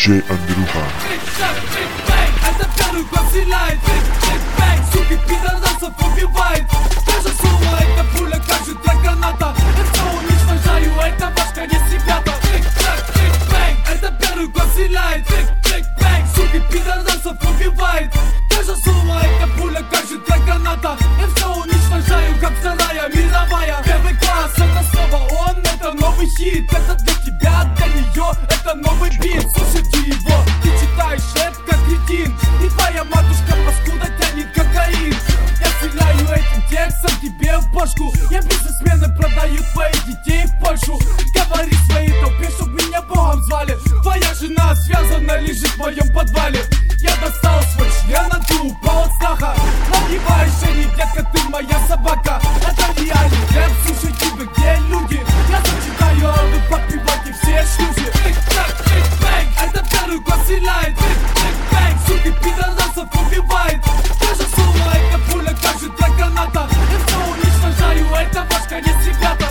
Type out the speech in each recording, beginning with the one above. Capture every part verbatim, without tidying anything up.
диджей Андрюха. Это первый класс стреляет. Суки пидорасов убивает. Даже слово это пуля, как же для граната. Я все уничтожаю, это ваш конец, ребята. Это первый класс стреляет. Суки пидорасов убивает. Даже слово это пуля, как же для граната. Я все уничтожаю, как вторая мировая. Первый класс это слово, он это новый хит. Это для тебя, для нее, это новый бит. Слушайте его, ты читаешь рэп как кретин. И твоя матушка паскуда тянет кокаин. Я стреляю этим текстом тебе в башку. Я бизнесмены продают твоих детей в Польшу. Говори своей толпе, чтоб меня богом звали. Твоя жена связана, лежит в моем подвале. Я достал свой член, а ты упал от страха. Надеваешь шейник, детка, ты моя собака. Это реальный рэп, слушайте вы, где люди. Я зачитаю, а вы подпевайте все шлюхи. Это первый класс стреляет. Суки пидорасов убивает. Даже слово это пуля, как же для граната. Я все уничтожаю, это ваш конец, ребята.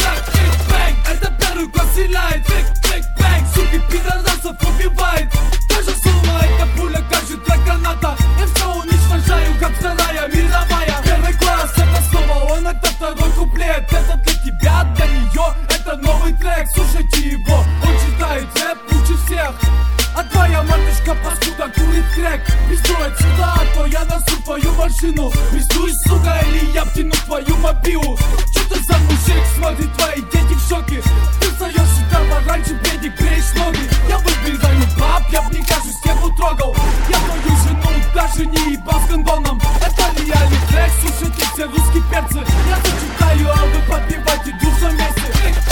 Это первый класс стреляет. Суки пидорасов убивает. Даже слово это пуля, как же для граната. Я все уничтожаю, как вторая мировая. Первый класс это слово, он это второй куплет. Это для тебя, для нее, это новый трек. Слушайте его, он читает рэп лучше всех. А твоя матушка паскуда курит крэк. Пизду отсюда, а то я носу твою машину. Пиздуй, сука, или я втяну твою мобилу. Че ты за мужик, смотрит твои дети в шоке. Ты встаешь сюда пораньше, педик, греешь ноги. Я выбираю баб, я б не кажусь, стену трогал. Я твою жену даже не ебал с кондоном. Это реальный трек, слушайте все русские перцы. Я зачитаю, а вы подпевайте душа вместе.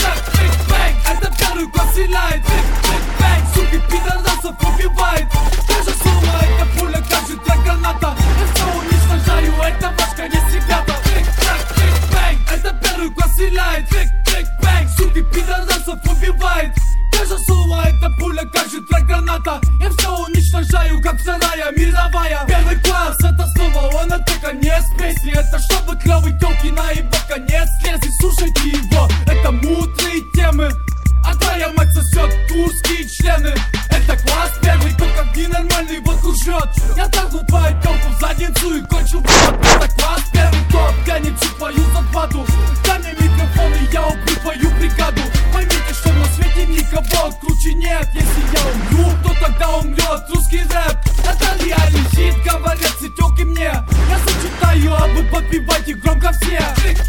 Это первый класс стреляет. Суки пидорасов убивает. Даже слово это пуля, как же для граната. Я все уничтожаю, это ваш конец, ребята. Это первый класс стреляет. Суки пидорасов убивает. Даже слово это пуля, как же для граната. Я все уничтожаю, как вторая мировая. Первый класс это слово, он это конец песни. Это чтобы клевые телки на его конец лезли. Слушайте его, это мудрые темы. А твоя мать сосет турские члены. Это класс первый, только ненормальный вот жрет. Я тягну твою телку в задницу и кончу в рот. Это класс первый, кто обтянет всю твою зарплату. Дай мне микрофон и я убью твою бригаду. Поймите, что на свете никого круче нет. Если я умру, то тогда умрет русский рэп. Это реальный хит, говорят все телки мне. Я зачитаю, а вы подпевайте громко все.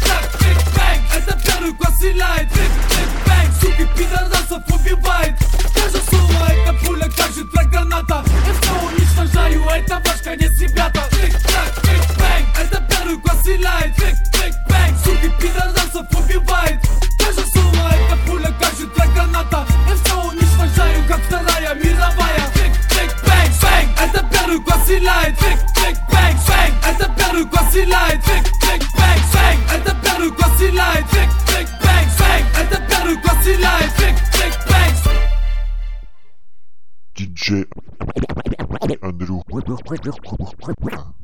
Это первый класс стреляет. Суки пидорасов убивает. Даже слово это пуля, как же для граната. Я все уничтожаю, это ваш конец, ребята. Это первый класс стреляет. Суки пидорасов убивает. Даже слово это пуля, как же для граната. Я все уничтожаю, как вторая мировая. Это первый класс стреляет. Это первый класс стреляет. Это первый класс стреляет. Это первый класс стреляет. диджей Андрюха.